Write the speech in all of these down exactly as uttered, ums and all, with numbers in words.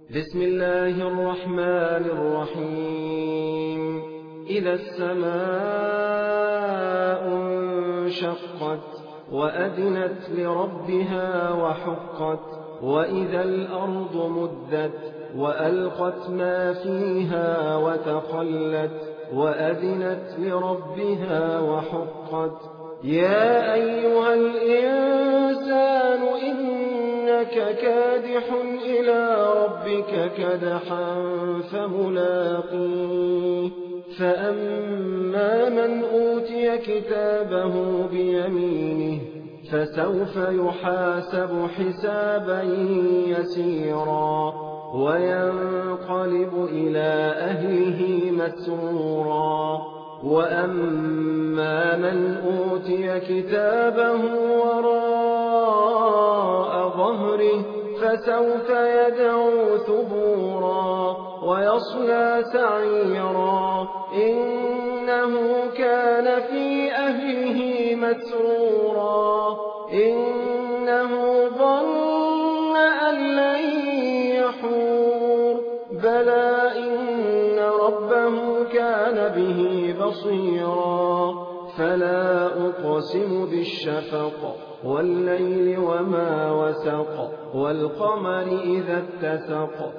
بسم الله الرحمن الرحيم إذا السماء انشقت وأذنت لربها وحقت وإذا الأرض مدت وألقت ما فيها وتخلت وأذنت لربها وحقت يا أيها الإنسان إنك كادح إلى ربك كدحا فملاقيه فأما من أوتي كتابه بيمينه فسوف يحاسب حسابا يسيرا وينقلب إلى أهله مسرورا وأما من أوتي كتابه وراء ظهره فسوف يدعو ثبورا ويصلى سعيرا إنه كان في أهله مسرورا إنه ظن أن لن يحور بلى إن ربه كان به بصيرا فلا أقسم بالشفق والليل وما وسق والقمر إذا اتسق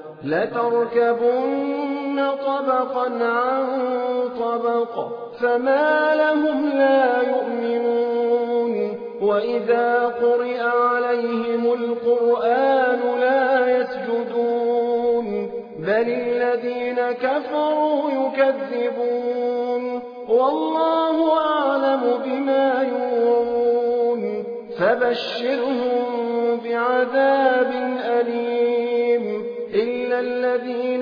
لتركبن طبقا عن طبق فما لهم لا يؤمنون وإذا قرئ عليهم القرآن لا يسجدون بل الذين كفروا يكذبون والله أعلم بما يوعون فبشرهم بعذاب أليم إلا الذين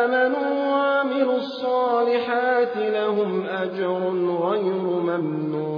آمنوا وعملوا الصالحات لهم أجر غير ممنون